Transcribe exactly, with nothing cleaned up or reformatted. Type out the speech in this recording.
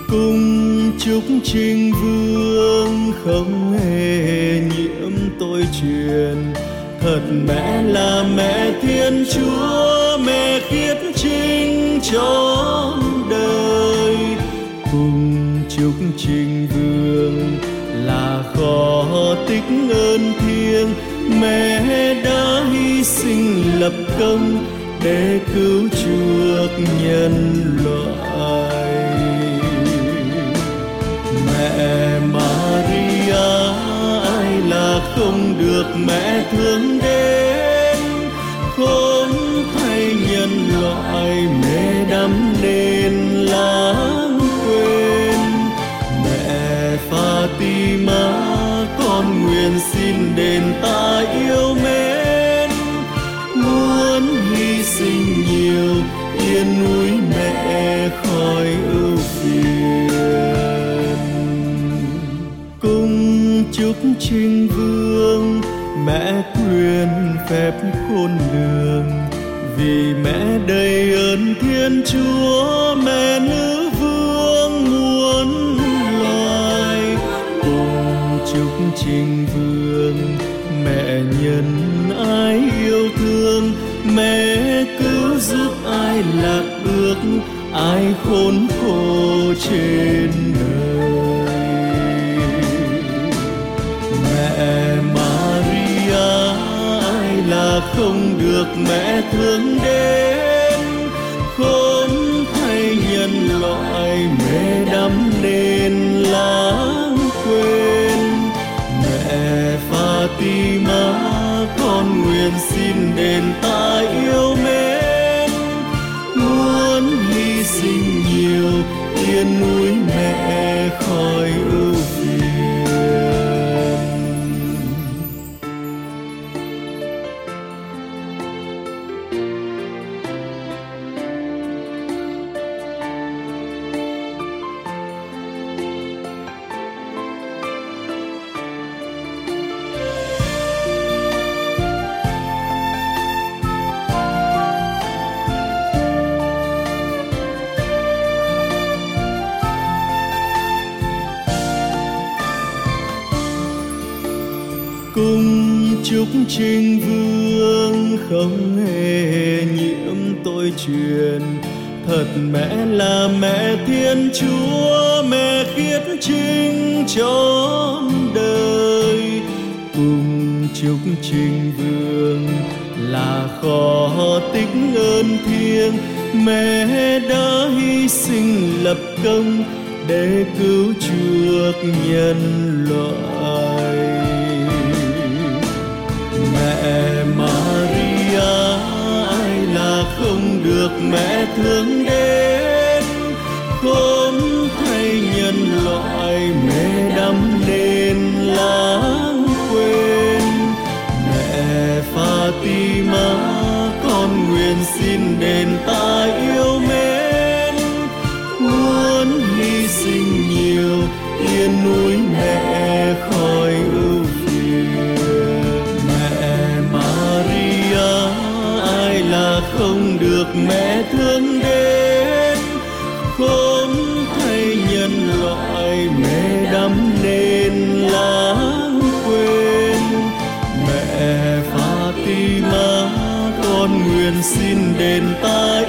Cung chúc Trinh Vương không hề nhiễm tội truyền, thật mẹ là mẹ Thiên Chúa, mẹ khiết trinh trọn đời. Cung chúc Trinh Vương là kho tích ơn thiêng, mẹ đã hy sinh lập công để cứu chuộc nhân loại. Mẹ Maria ai là không được mẹ thương đến, khốn thay nhân loại mẹ đắm nên lãng quên. Mẹ Fatima con nguyện xin đền ta yêu mến, muốn hy sinh nhiều yên núi mẹ khỏi ưu phiền. Cung chúc Trinh Vương mẹ quyền phép khôn lường, vì mẹ đầy ơn Thiên Chúa, mẹ nữ vương muôn loài. Cùng chúc Trinh Vương mẹ nhân ai yêu thương, mẹ cứu giúp ai lạc bước, ai khốn khổ trên đời. Mẹ Maria ai là không được mẹ thương đến, khốn thay nhân loại mẹ đắm nên lãng quên. Mẹ Fatima con nguyện xin đền ta yêu mến, muốn hy sinh nhiều yên núi mẹ khỏi ưu phiền. Cung chúc Trinh Vương không hề nhiễm tội truyền, thật mẹ là mẹ Thiên Chúa, mẹ khiết trinh trọn đời. Cung chúc Trinh Vương là kho tích ơn thiêng, mẹ đã hy sinh lập công để cứu chuộc nhân loại. Mẹ Maria ai là không được mẹ thương đến, khốn thay nhân loại mẹ đắm nên lãng quên. Mẹ Fatima con nguyện xin đền ta yêu mến, muốn hy sinh nhiều yên núi mẹ khỏi ưu phiền. Ai là không được mẹ thương đến, khốn thay nhân loại mẹ đắm nên lãng quên. Mẹ Fatima con nguyện xin đền ta